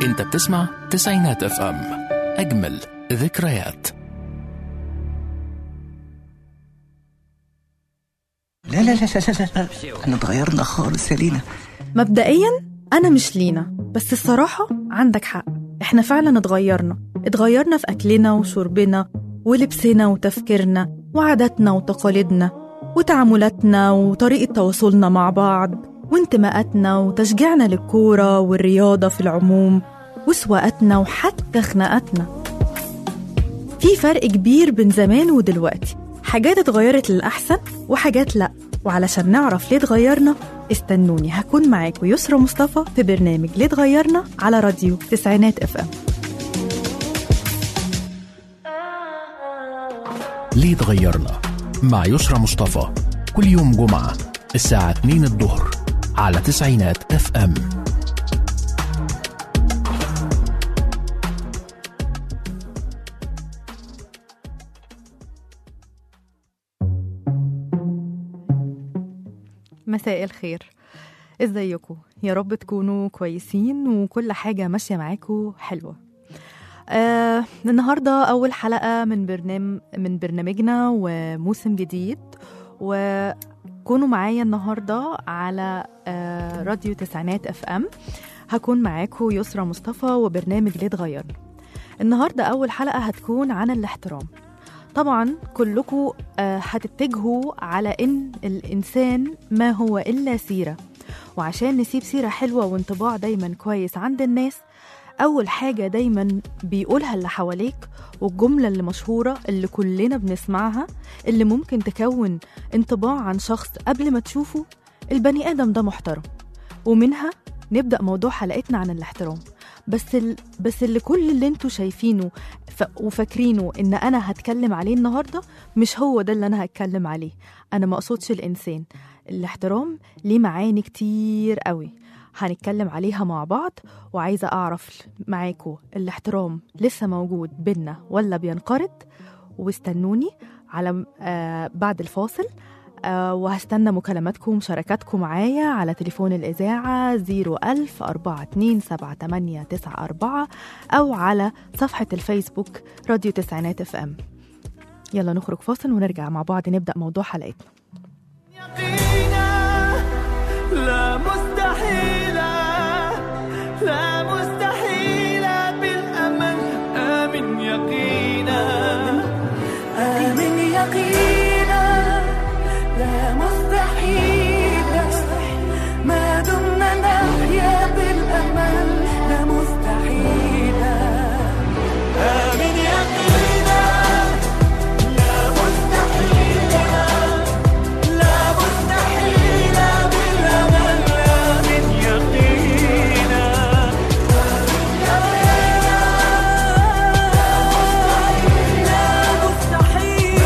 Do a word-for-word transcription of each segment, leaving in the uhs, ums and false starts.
انت بتسمع تسعينات اف ام، اجمل ذكريات. لا لا لا لا لا لا احنا اتغيرنا خالص يا لينا. مبدئيا أنا مش لينا، بس الصراحة عندك حق، إحنا فعلا اتغيرنا اتغيرنا في أكلنا وشربنا ولبسنا وتفكيرنا وعاداتنا وتقاليدنا وتعاملاتنا وطريقة تواصلنا مع بعض وانتماءاتنا وتشجيعنا للكورة والرياضة في العموم وسواقاتنا وحتى خناقاتنا. في فرق كبير بين زمان ودلوقتي، حاجات اتغيرت للأحسن وحاجات لأ. وعلشان نعرف ليه اتغيرنا استنوني، هكون معاكم يسرى مصطفى في برنامج ليه اتغيرنا على راديو تسعينات اف ام. ليه اتغيرنا مع يسرى مصطفى، كل يوم جمعة الساعة اتنين الظهر على تسعينات اف ام. مساء الخير، ازيكم؟ يا رب تكونوا كويسين وكل حاجة ماشية معاكم حلوة. آه، النهاردة أول حلقة من برنامج من برنامجنا وموسم جديد، وكونوا معايا النهاردة على آه راديو تسعينات اف ام. هكون معاكم يسرى مصطفى وبرنامج ليه اتغيرنا. النهاردة أول حلقة هتكون عن الاحترام. طبعا كلكم آه هتتجهوا على إن الإنسان ما هو إلا سيرة، وعشان نسيب سيرة حلوة وانطباع دايما كويس عند الناس، أول حاجة دايما بيقولها اللي حواليك، والجملة اللي مشهورة اللي كلنا بنسمعها اللي ممكن تكون انطباع عن شخص قبل ما تشوفه: البني آدم ده محترم. ومنها نبدأ موضوع حلقتنا عن الاحترام. بس ال... بس اللي كل اللي انتوا شايفينه ف... وفاكرينه ان انا هتكلم عليه النهارده مش هو ده اللي انا هتكلم عليه. انا ما اقصدش الانسان. الاحترام ليه معاني كتير قوي هنتكلم عليها مع بعض، وعايزه اعرف معاكم الاحترام لسه موجود بينا ولا بينقرض. واستنوني على آه بعد الفاصل، أه وهستنى مكالماتكم ومشاركاتكم معايا على تليفون الإذاعة زيرو ألف أربعة اتنين سبعة تمانية تسعة أربعة أو على صفحة الفيسبوك راديو تسعينات اف ام. يلا نخرج فاصل ونرجع مع بعض نبدأ موضوع حلقتنا. يقينا لا مستحيل، لا مستحيل بالأمل، آمن يقينا، آمن يقينا، لا مستحيل ما دمنا نحيا بالأمل، لا مستحيل، آمن يقينا، لا مستحيل، لا مستحيل بالأمل، آمن يقينا، لا مستحيل،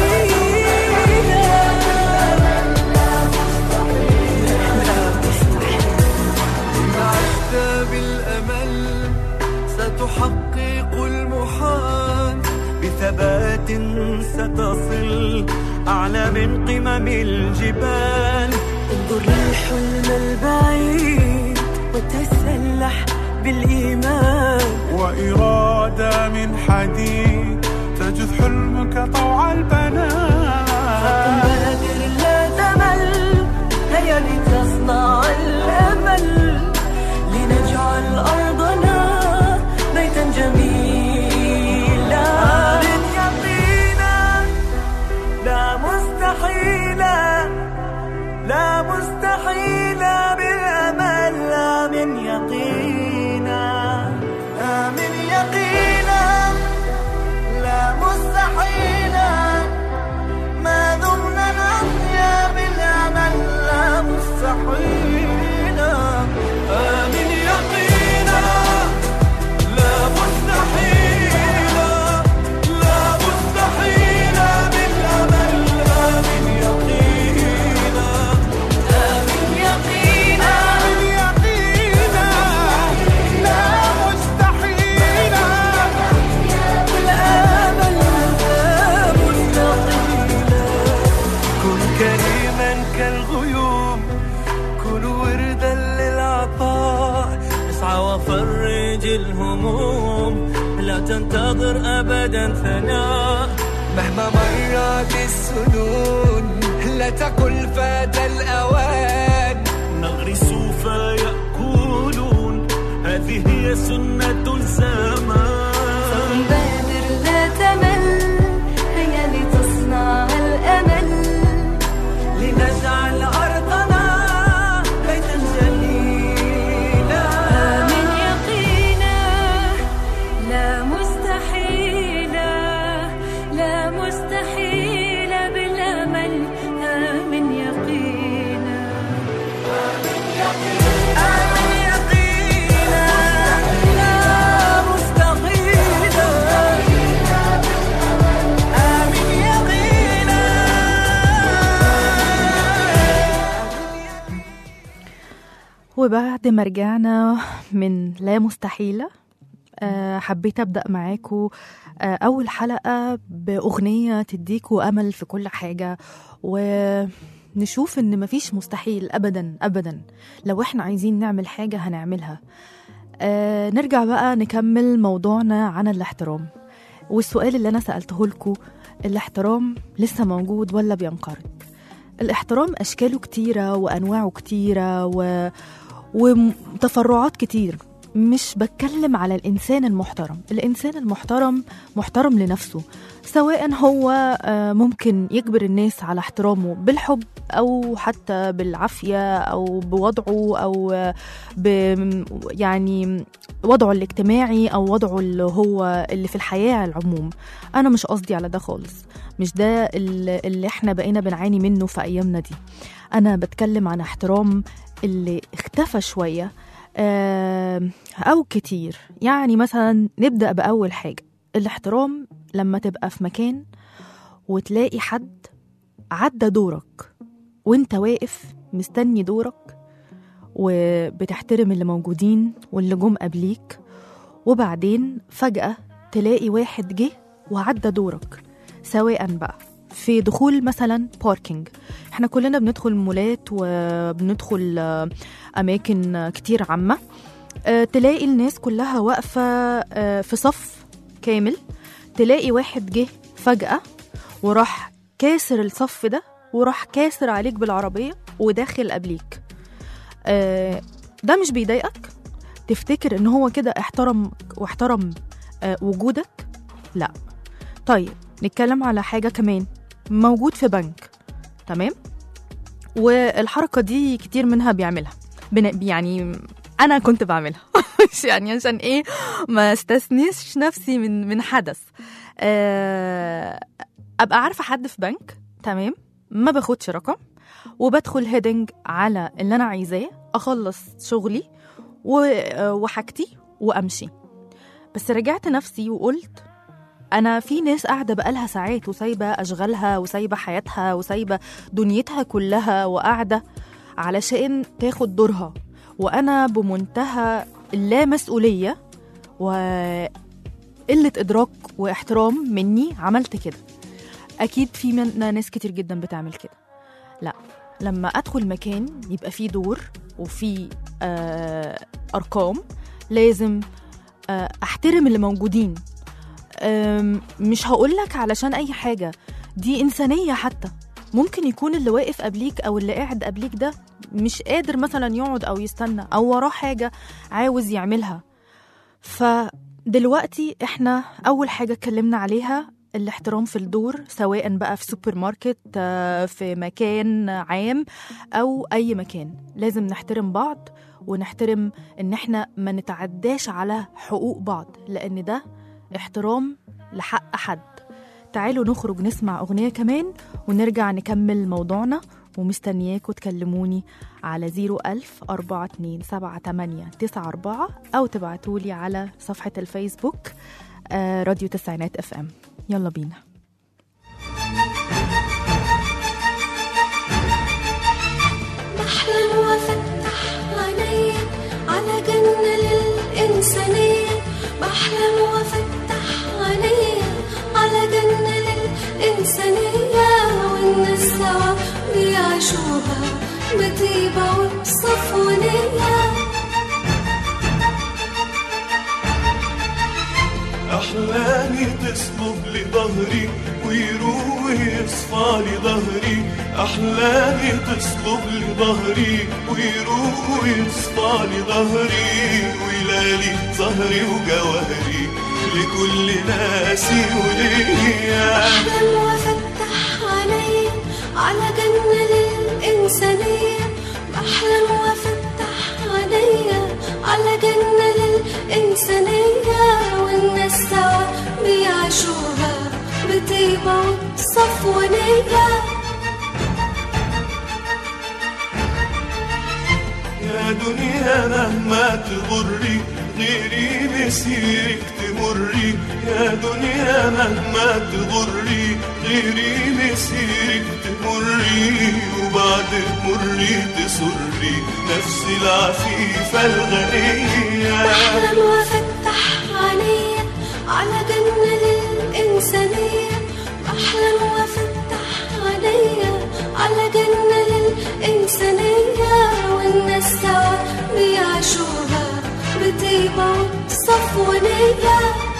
ستحقق المحال بثبات، ستصل أعلى من قمم الجبال. انظر للحلم البعيد وتسلح بالإيمان، وإرادة من حديد تجذ حلمك طوع البنان. فبادر لا تمل، هيا لتصنع الأمل، لنجعل أرضنا بيتا جميلا. آمن يقينا، لا مستحيل، لا مستحيل بالأمل، آمن يقينا، آمن يقينا، لا مستحيل ما دمنا نحيا بالأمل، لا مستحيل. الهموم، لا تنتظر أبدا ثناء مهما مرت السنون، لا تقل فات الأوان. نغرس فيأكلون، هذه هي سنة الزمان. فبادر لا تمل، هيا لتصنع الأمل، لنجعل أرضنا بيتا جليلا. آمن يقينا لا مستحيلا، لا مستحيلا بالأمل. آمن يقينا آمن يقينا لا مستحيلا. آمن يقينا. وبعد ما رجعنا من لا مستحيلة، آه، حبيت أبدأ معاكم آه، أول حلقة بأغنية تديكوا أمل في كل حاجة، ونشوف إن مفيش مستحيل أبدا أبدا. لو إحنا عايزين نعمل حاجة هنعملها. آه، نرجع بقى نكمل موضوعنا عن الاحترام، والسؤال اللي أنا سألته لكم، الاحترام لسه موجود ولا بينقرض؟ الاحترام أشكاله كتيرة وأنواعه كتيرة و... وتفرعات كتير. مش بتكلم على الإنسان المحترم. الإنسان المحترم محترم لنفسه، سواء هو آه، ممكن يجبر الناس على احترامه بالحب أو حتى بالعافية أو بوضعه أو آه، ب يعني وضعه الاجتماعي أو وضعه اللي هو اللي في الحياة على العموم. أنا مش قصدي على ده خالص، مش ده اللي اللي احنا بقينا بنعاني منه في أيامنا دي. أنا بتكلم عن احترام اللي اختفى شوية آه، أو كتير. يعني مثلا نبدأ بأول حاجة، الاحترام لما تبقى في مكان وتلاقي حد عدى دورك وانت واقف مستني دورك وبتحترم اللي موجودين واللي جم قبليك، وبعدين فجأة تلاقي واحد جه وعدى دورك، سواء بقى في دخول مثلا باركينج. احنا كلنا بندخل مولات وبندخل آه، أماكن كتير عامة، آه، تلاقي الناس كلها واقفة آه، في صف كامل، تلاقي واحد جه فجأة وراح كاسر الصف ده وراح كاسر عليك بالعربية وداخل قبليك. آه، ده مش بيضايقك؟ تفتكر ان هو كده احترم واحترم آه، وجودك؟ لا. طيب نتكلم على حاجة كمان موجود في بنك، تمام؟ والحركة دي كتير منها بيعملها، بن- يعني أنا كنت بعملها مش يعني عشان إيه ما استثنيش نفسي من من حدث. آه، أبقى عارفة حد في بنك، تمام؟ ما باخدش رقم وبدخل هيدنج على اللي أنا عايزاه، أخلص شغلي و- وحاجتي وأمشي. بس رجعت نفسي وقلت أنا في ناس قاعدة بقالها ساعات وسايبة أشغالها وسايبة حياتها وسايبة دنيتها كلها وقاعدة علشان تاخد دورها، وأنا بمنتهى اللامسؤولية وقلة إدراك واحترام مني عملت كده. أكيد في منا ناس كتير جدا بتعمل كده. لا، لما أدخل مكان يبقى فيه دور وفيه آه أرقام، لازم آه أحترم اللي موجودين. مش هقولك علشان أي حاجة، دي إنسانية. حتى ممكن يكون اللي واقف قبليك أو اللي قاعد قبليك ده مش قادر مثلا يقعد أو يستنى أو وراه حاجة عاوز يعملها. فدلوقتي إحنا أول حاجة اتكلمنا عليها الاحترام في الدور، سواء بقى في سوبر ماركت، في مكان عام أو أي مكان. لازم نحترم بعض ونحترم إن إحنا ما نتعداش على حقوق بعض، لأن ده احترام لحق حد. تعالوا نخرج نسمع أغنية كمان ونرجع نكمل موضوعنا، ومستنياكوا تكلموني على زيرو ألف أربعة اتنين سبعة تمانية تسعة أربعة أو تبعتولي على صفحة الفيسبوك آه راديو تسعينات اف ام. يلا بينا. بحلم وافتح عيني على جنة للإنسانية، بحلم وافتح عيني على جنة للإنسانية، والناس سوا بيعيشوها بطيبة وبصفونية. ظهري ويروق ويصفى لي ظهري، أحلامي تصلب لي ظهري ويروق ويصفى لي ظهري، ويلالي ظهري وجوهري لكل ناسي وليا. أحلم وأفتح عيني على جنة للإنسانية، بحلم وأفتح عيني على جنة للإنسانية، والناس سوا بيعيشوها بطيبة وبصفو نية. يا دنيا مهما تغري غيري مسيرك تمري، يا دنيا مهما تغري غيري مسيرك تمري، وبعد مري تسري نفسي العفيفة الغنية. بحلم وأفتح عيني على جنة للإنسانية، بحلم وأفتح عيني على جنة للإنسانية، والناس سوا بيعيشوها بطيبة وبصفو نية.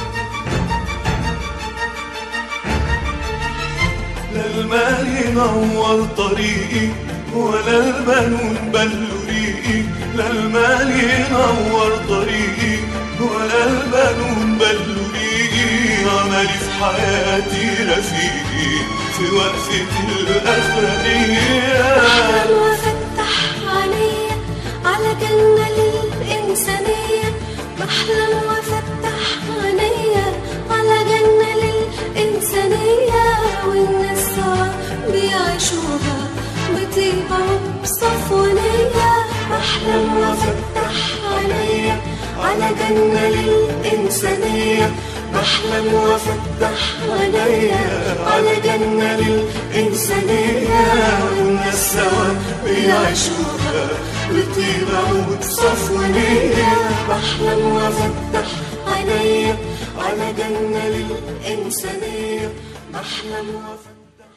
لا المال ينور طريقي ولا البنون بلوا ريقي، لا المال ينور طريقي ولا البنون بلوا ريقي، عملي في حياتي رفيقي في وقفة الأخرانية. بحلم وأفتح عيني على جنة للإنسانية، بحلم وأفتح عيني على جنة للإنسانية، والناس سوا بيعيشوها بطيبة وبصفو نية. بحلم وأفتح عيني على جنة للإنسانية، بحلم وأفتح عيني على جنة للإنسانية، والناس سوا بيعيشوها بطيبة وبصفو نية. بحلم وأفتح عيني على جنة للإنسانية، بحلم وأفتح.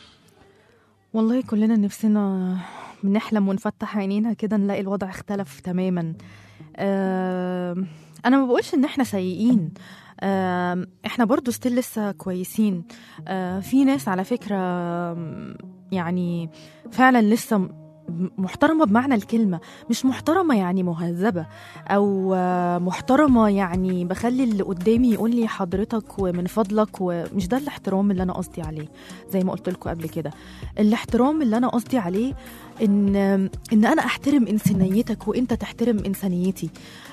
والله كلنا نفسنا بنحلم ونفتح عينينا كده نلاقي الوضع اختلف تماما. آه انا ما بقولش ان احنا سيئين، آه احنا برضو ستيل لسه كويسين. آه في ناس على فكرة يعني فعلا لسه محترمة بمعنى الكلمة، مش محترمة يعني مهذبة أو محترمة يعني بخلي اللي قدامي يقول لي حضرتك ومن فضلك، ومش ده الاحترام اللي أنا قصدي عليه. زي ما قلت لكم قبل كده، الاحترام اللي أنا قصدي عليه إن إن أنا أحترم إنسانيتك وإنت تحترم إنسانيتي،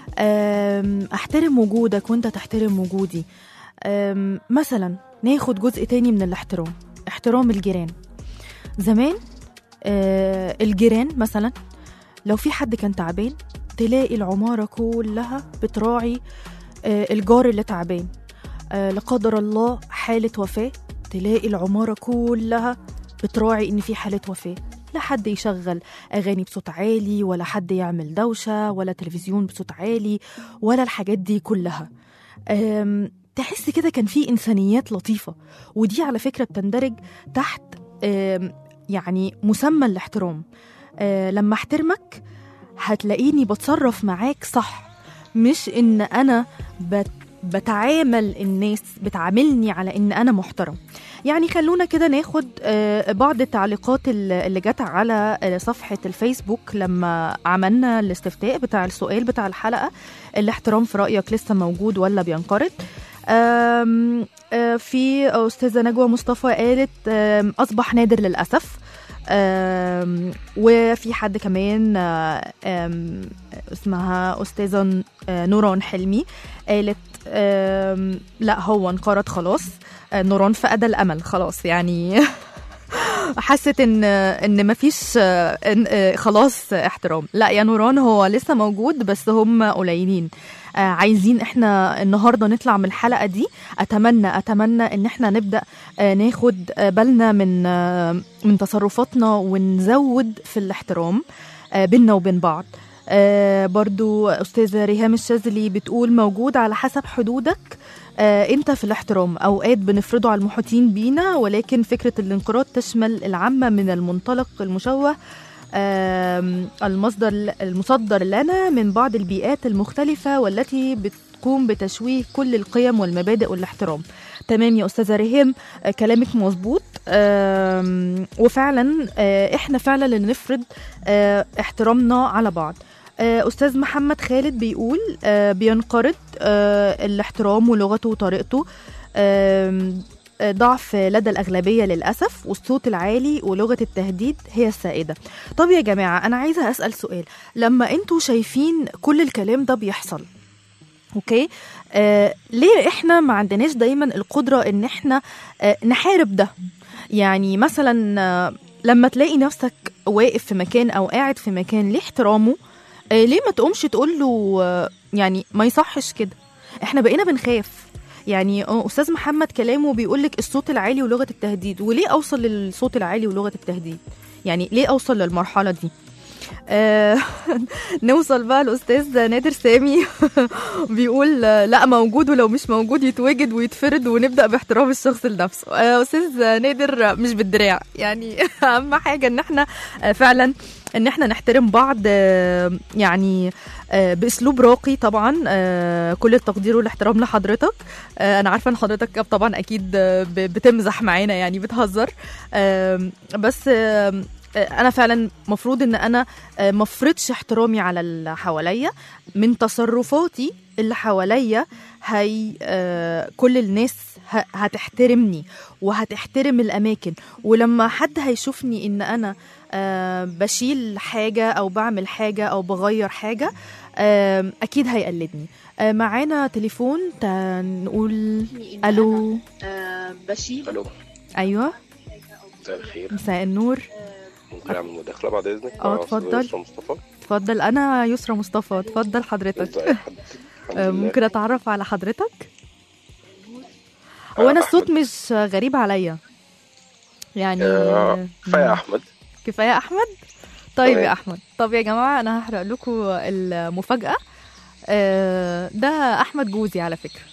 أحترم وجودك وإنت تحترم وجودي. مثلا ناخد جزء تاني من الاحترام، احترام الجيران. زمان آه الجيران مثلا لو في حد كان تعبان تلاقي العمارة كلها بتراعي آه الجار اللي تعبان. آه لا قدر الله حالة وفاة تلاقي العمارة كلها بتراعي إن في حالة وفاة، لا حد يشغل أغاني بصوت عالي ولا حد يعمل دوشة ولا تلفزيون بصوت عالي ولا الحاجات دي كلها. تحس كده كان في إنسانيات لطيفة، ودي على فكرة بتندرج تحت يعني مسمى الاحترام. أه لما احترمك هتلاقيني بتصرف معاك صح، مش ان انا بت بتعامل الناس بتعاملني على ان انا محترم. يعني خلونا كده ناخد أه بعض التعليقات اللي جت على صفحة الفيسبوك لما عملنا الاستفتاء بتاع السؤال بتاع الحلقة، الاحترام في رأيك لسه موجود ولا بينقرض؟ أم أه في أستاذة نجوى مصطفى قالت أصبح نادر للأسف. وفي حد كمان اسمها أستاذة نوران حلمي قالت لا هو انقرض خلاص. نوران فقد الأمل خلاص، يعني حست ان ان مفيش خلاص احترام. لا يا نوران، هو لسه موجود بس هم قليلين. آه عايزين احنا النهارده نطلع من الحلقه دي، اتمنى اتمنى ان احنا نبدا آه ناخد آه بالنا من آه من تصرفاتنا ونزود في الاحترام آه بيننا وبين بعض. آه برضو استاذه ريهام الشاذلي بتقول موجود على حسب حدودك آه انت في الاحترام، اوقات بنفرضه على المحيطين بينا، ولكن فكره الانقراض تشمل العامه من المنطلق المشوه المصدر المصدر لنا من بعض البيئات المختلفة والتي بتقوم بتشويه كل القيم والمبادئ والاحترام. تمام يا أستاذة ريهام، آه كلامك مظبوط. آه وفعلا آه احنا فعلا اللي نفرض آه احترامنا على بعض. آه أستاذ محمد خالد بيقول آه بينقرض آه الاحترام ولغته وطريقته، آه ضعف لدى الأغلبية للأسف، والصوت العالي ولغة التهديد هي السائدة. طب يا جماعة أنا عايزة أسأل سؤال، لما أنتوا شايفين كل الكلام ده بيحصل أوكي، آه ليه إحنا ما عندناش دايما القدرة إن إحنا آه نحارب ده؟ يعني مثلا آه لما تلاقي نفسك واقف في مكان أو قاعد في مكان ليه احترامه، آه ليه ما تقومش تقول له آه يعني ما يصحش كده؟ إحنا بقينا بنخاف. يعني أستاذ محمد كلامه بيقولك الصوت العالي ولغة التهديد، وليه أوصل للصوت العالي ولغة التهديد؟ يعني ليه أوصل للمرحلة دي؟ آه نوصل بقى الأستاذ نادر سامي بيقول لا موجود، ولو مش موجود يتواجد ويتفرد، ونبدأ باحترام الشخص لنفسه. آه أستاذ نادر مش بالدراع، يعني أهم حاجة إن احنا فعلا ان احنا نحترم بعض، يعني باسلوب راقي طبعا. كل التقدير والاحترام لحضرتك. انا عارفه ان حضرتك طبعا اكيد بتمزح معانا، يعني بتهزر، بس انا فعلا مفروض ان انا مفرضش احترامي على اللي حواليا من تصرفاتي اللي حواليا. هي كل الناس هتحترمني وهتحترم الاماكن، ولما حد هيشوفني ان انا أه بشيل حاجة أو بعمل حاجة أو بغير حاجة أه أكيد هيقلدني. أه معانا تليفون، نقول ألو. أه بشيل. ألو. أيوة. مساء الخير. مساء النور. ممكن أعمل مداخلة بعد إذنك؟ اه اتفضل. اتفضل. أنا يسرى مصطفى. اتفضل حضرتك. أه ممكن أتعرف على حضرتك؟ هو أنا الصوت مش غريب عليا يعني. أه كفاية أحمد. كفاية أحمد؟ طيب يا أحمد. طب يا جماعة أنا هحرق لكم المفاجأة. أه ده أحمد جوزي على فكرة.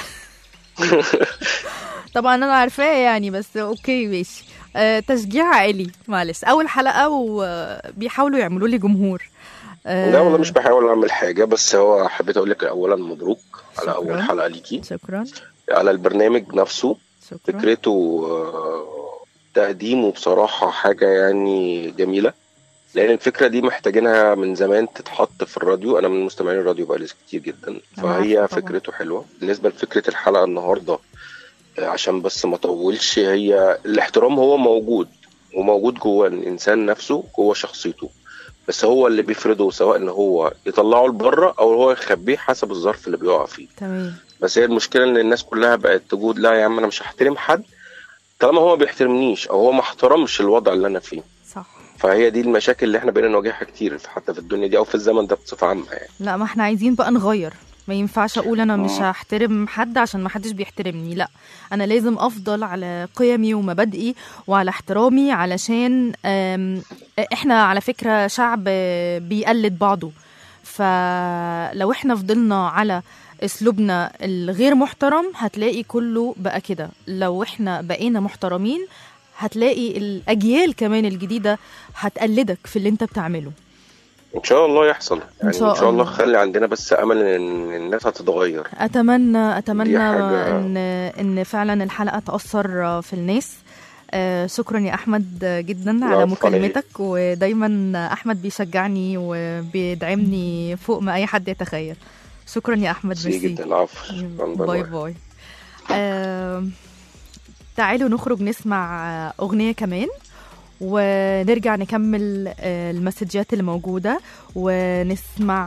طبعا أنا عارفاه يعني، بس أوكي ماشي. أه تشجيع عائلي، معلش أول حلقة وبيحاولوا يعملوا لي جمهور. أه لا والله مش بحاول أعمل حاجة، بس هو حبيت أقول لك أولا مبروك على أول حلقة ليكي. شكرا. على البرنامج نفسه. شكرا. فكرته تقديمه بصراحة حاجة يعني جميلة، لأن الفكرة دي محتاجينها من زمان تتحط في الراديو. أنا من مستمعين الراديو بقالي كتير جدا، فهي فكرته حلوة. بالنسبة لفكرة الحلقة النهاردة، عشان بس ما طولش، هي الاحترام هو موجود وموجود جوه الإنسان نفسه، جوه شخصيته، بس هو اللي بيفرده، سواء إن هو يطلعه لبره أو هو يخبيه حسب الظرف اللي بيقع فيه. تمام. بس هي المشكلة إن الناس كلها بقت تقول لا يا عم أنا مش هحترم حد طالما هو ما بيحترمنيش او هو ما احترمش الوضع اللي انا فيه. صح. فهي دي المشاكل اللي احنا بقينا نواجهها كتير حتى في الدنيا دي او في الزمن ده بصفه عامه يعني. لا ما احنا عايزين بقى نغير، ما ينفعش اقول انا مش هحترم حد عشان ما حدش بيحترمني، لا انا لازم افضل على قيمي ومبادئي وعلى احترامي، علشان احنا على فكره شعب بيقلد بعضه. فلو احنا فضلنا على اسلوبنا الغير محترم هتلاقي كله بقى كده. لو احنا بقينا محترمين هتلاقي الاجيال كمان الجديده هتقلدك في اللي انت بتعمله. ان شاء الله يحصل يعني. ان شاء, إن شاء الله. الله خلي عندنا بس امل ان الناس هتتغير. اتمنى اتمنى ان ان فعلا الحلقه تاثر في الناس. آه شكرا يا احمد جدا على مكالمتك، ودايما احمد بيشجعني وبيدعمني فوق ما اي حد يتخيل. شكرا يا احمد. ميرسي جدا. العفو. باي باي. آه تعالوا نخرج نسمع اغنيه كمان ونرجع نكمل المسجات اللي موجوده، ونسمع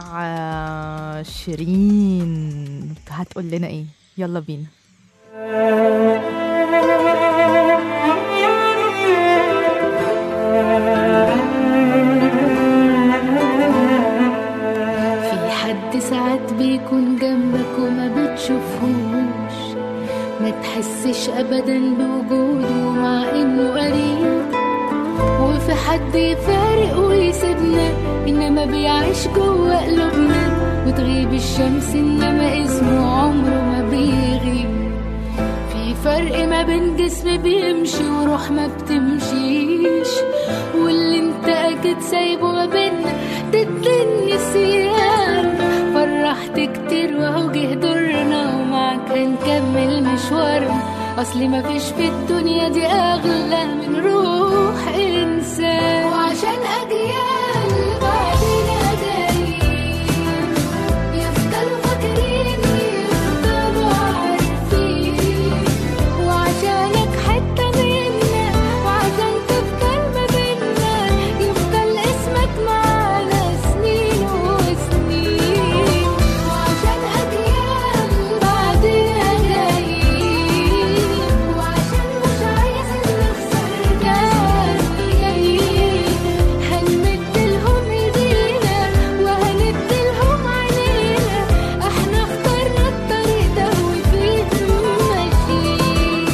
شيرين هتقول لنا ايه. يلا بينا. ساعات بيكون جنبك وما بتشوفهوش، ما تحسش ابدا بوجوده مع انه قريب، وفي حد يفارق ويسيبنا انما بيعيش جوه قلوبنا، وتغيب الشمس انما اسمه عمره ما بيغيب. في فرق ما بين جسم بيمشي وروح ما بتمشيش، واللي انت اكيد سايبه ما بيننا ضد النسيان. فرحت كتير وهو جه دورنا ومعاك هنكمل مشوارنا، أصلي مفيش في الدنيا دي أغلى من روح إنسان. وعشان أجيال بعدنا جايين يفضلوا فاكرين يفضلوا عارفين، وعشانك حتة منا وعشان تفضل ما بينا يفضل اسمك معانا سنين وسنين. وعشان أجيال بعدنا جايين وعشان مش عايز نخسر ناس جايين هنمدلهم ايدينا وهندلهم عينينا، احنا اخترنا الطريق ده وفيه ماشيين.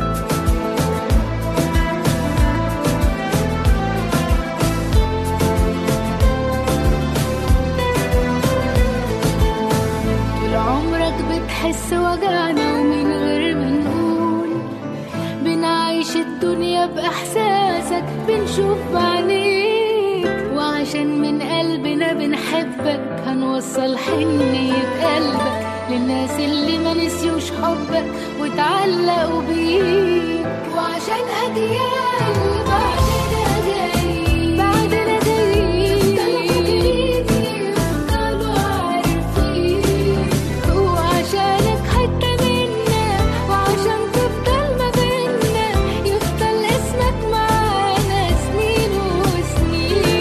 طول عمرك بتحس وجعنا ومن غير ما نقول بنعيش الدنيا بإحساسك بنشوف بعينيك، وعشان من قلبنا بنحبك هنوصل حنية قلبك للناس اللي ما نسيوش حبك وتعلقوا بيك. وعشان أجيال بعدنا جايين بعدنا جايين يفضلوا عارفين، وعشانك حتة منا وعشان تفضل ما بينا يفضل اسمك معانا سنين وسنين.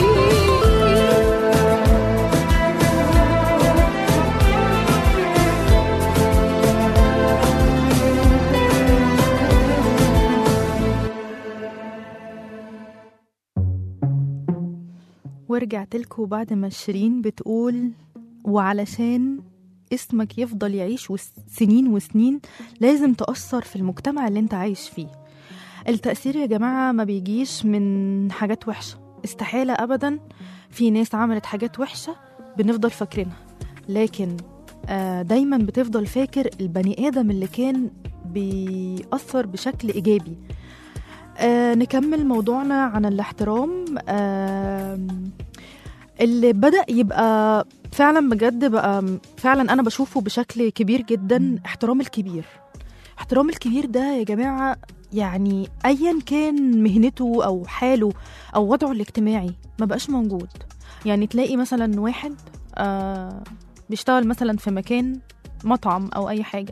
ورجعت لكم بعد ما شيرين بتقول وعلشان اسمك يفضل يعيش وس- سنين وسنين لازم تأثر في المجتمع اللي انت عايش فيه. التأثير يا جماعة ما بيجيش من حاجات وحشة، استحالة أبدا. في ناس عملت حاجات وحشة بنفضل فاكرينها، لكن آه، دايما بتفضل فاكر البني آدم اللي كان بيأثر بشكل إيجابي. آه، نكمل موضوعنا عن الاحترام. آه، اللي بدأ يبقى فعلا بجد بقى فعلا أنا بشوفه بشكل كبير جدا احترام الكبير. احترام الكبير ده يا جماعة يعني أيا كان مهنته أو حاله أو وضعه الاجتماعي ما بقاش موجود. يعني تلاقي مثلا واحد آه بيشتغل مثلا في مكان مطعم أو أي حاجة،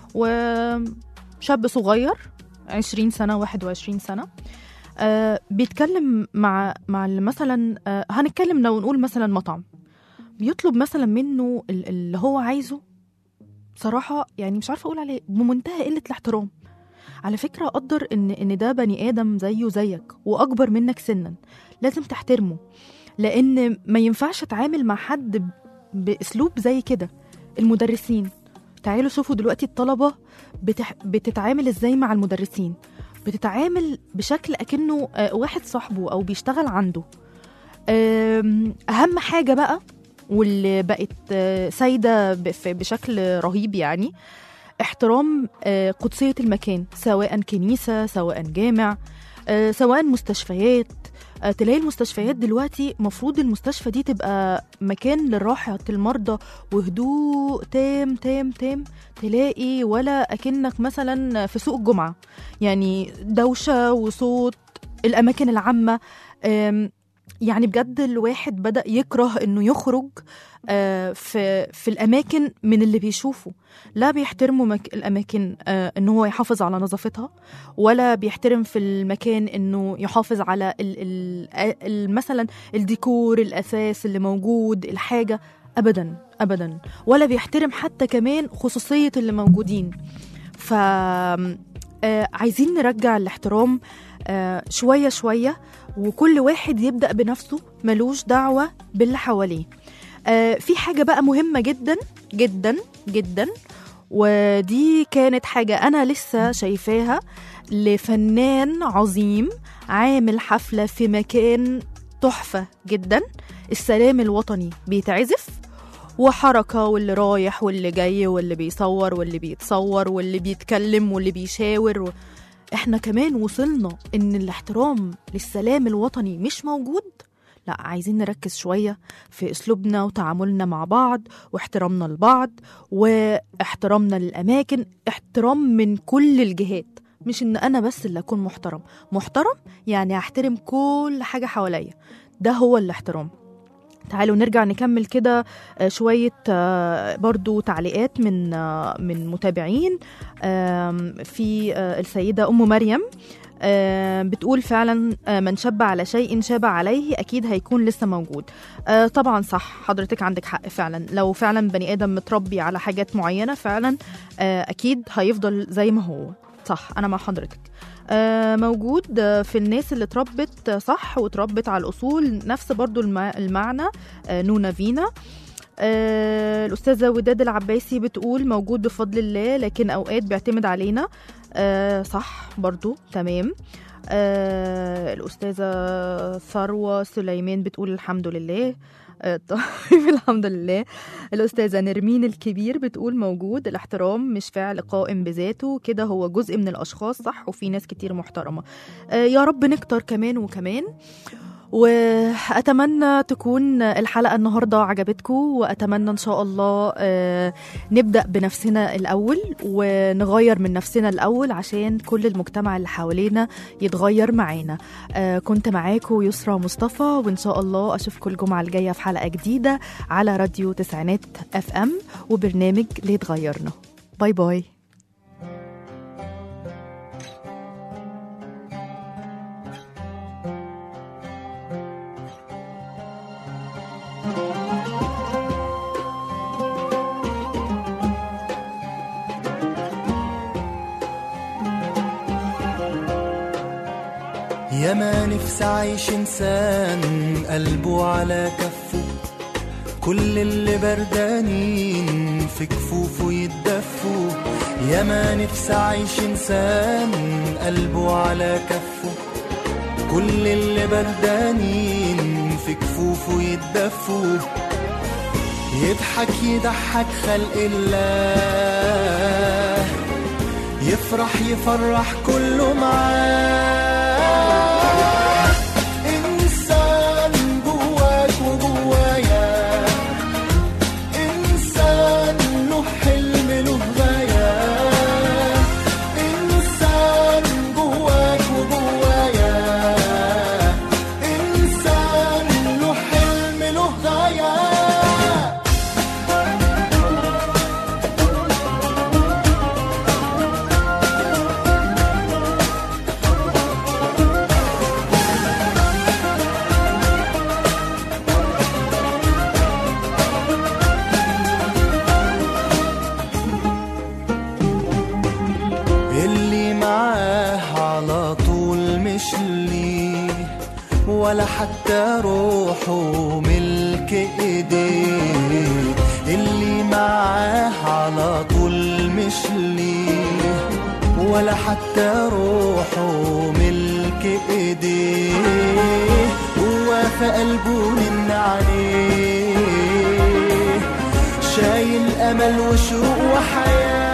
وشاب صغير عشرين سنة واحد وعشرين سنة آه بيتكلم مع مع مثلا آه هنتكلم لو نقول مثلا مطعم بيطلب مثلا منه ال- اللي هو عايزه. صراحة يعني مش عارفة أقول عليه بمنتهى قلة الاحترام. على فكرة قدر إن إن ده بني آدم زيه زيك وأكبر منك سنا، لازم تحترمه، لأن ما ينفعش أتعامل مع حد ب- بأسلوب زي كده. المدرسين تعالوا شوفوا دلوقتي الطلبة بتح... بتتعامل إزاي مع المدرسين. بتتعامل بشكل أكنه آه، واحد صاحبه أو بيشتغل عنده. آم، أهم حاجة بقى واللي بقت آه، سايدة ب- ف- بشكل رهيب يعني احترام آه، قدسية المكان، سواء كنيسة سواء جامع آه، سواء مستشفيات. آه، تلاقي المستشفيات دلوقتي مفروض المستشفى دي تبقى مكان لراحة المرضى وهدوء تام تام تام، تلاقي ولا أكنك مثلا في سوق الجمعة، يعني دوشة وصوت الأماكن العامة. آم، يعني بجد الواحد بدأ يكره إنه يخرج آه، في في الأماكن من اللي بيشوفه. لا بيحترموا مك... الأماكن آه، إنه هو يحافظ على نظافتها، ولا بيحترم في المكان إنه يحافظ على ال... ال... ال... مثلا الديكور الأساس اللي موجود الحاجة، أبدا أبدا. ولا بيحترم حتى كمان خصوصية اللي موجودين. ف آه، عايزين نرجع الاحترام آه، شوية شوية، وكل واحد يبدأ بنفسه ملوش دعوة باللي حواليه. آه، في حاجة بقى مهمة جدا جدا جدا، ودي كانت حاجة أنا لسه شايفاها لفنان عظيم عامل حفلة في مكان تحفة جدا. السلام الوطني بيتعزف وحركة، واللي رايح واللي جاي واللي بيصور واللي بيتصور واللي بيتكلم واللي بيشاور و... احنا كمان وصلنا ان الاحترام للسلام الوطني مش موجود. لا، عايزين نركز شوية في أسلوبنا وتعاملنا مع بعض واحترامنا لبعض واحترامنا للأماكن، احترام من كل الجهات، مش إن أنا بس اللي أكون محترم. محترم يعني أحترم كل حاجة حواليا، ده هو الاحترام. تعالوا نرجع نكمل كده شوية برضو تعليقات من من متابعين. في السيدة أم مريم بتقول فعلا من شب على شيء شاب عليه أكيد هيكون لسه موجود. طبعا صح، حضرتك عندك حق فعلا. لو فعلا بني آدم متربي على حاجات معينة فعلا أكيد هيفضل زي ما هو. صح، أنا مع حضرتك. موجود في الناس اللي تربت صح وتربت على الأصول، نفس برضو المعنى. نونا فينا. الأستاذة وداد العباسي بتقول موجود بفضل الله، لكن أوقات بيعتمد علينا. صح برضو، تمام. الأستاذة ثروة سليمان بتقول الحمد لله. طيب الحمد لله. الأستاذة نرمين الكبير بتقول موجود، الاحترام مش فعل قائم بذاته، كده هو جزء من الأشخاص. صح، وفي ناس كتير محترمة. يا رب نكتر كمان وكمان. وأتمنى تكون الحلقة النهاردة عجبتكم، وأتمنى إن شاء الله نبدأ بنفسنا الأول ونغير من نفسنا الأول عشان كل المجتمع اللي حوالينا يتغير معانا. كنت معاكم يسرى مصطفى، وإن شاء الله أشوفكم الجمعة الجاية في حلقة جديدة على راديو تسعينات اف ام وبرنامج ليه تغيرنا. باي باي. يا ما نفسي عايش إنسان قلبه على كفه، كل اللي بردانين في كفوفه يتدفوا. يا ما نفسي عايش إنسان قلبه على كفه، كل اللي بردانين في كفوفه يتدفوا. يضحك يضحك خلق الله، يفرح يفرح كله معاه. إنسان جواك وجوايا، إنسان له حلم له غاية. إنسان جواك وجوايا، إنسان له حلم له غاية. ولا حتى روحه ملك ايديه، اللي معاه على طول مش ليه، ولا حتى روحه ملك ايديه. هو في قلبه من عليه، شايل امل وشوق وحياه.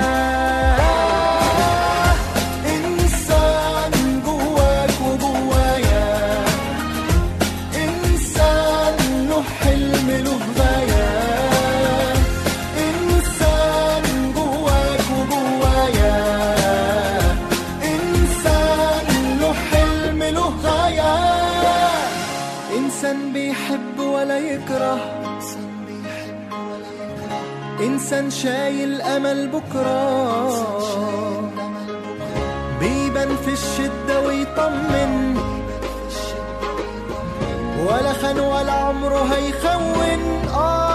إنسان بيحب ولا يكره، إنسان شايل أمل بكرة، بيبان في الشدة ويطمن، ولا خان ولا عمره هيخون. آه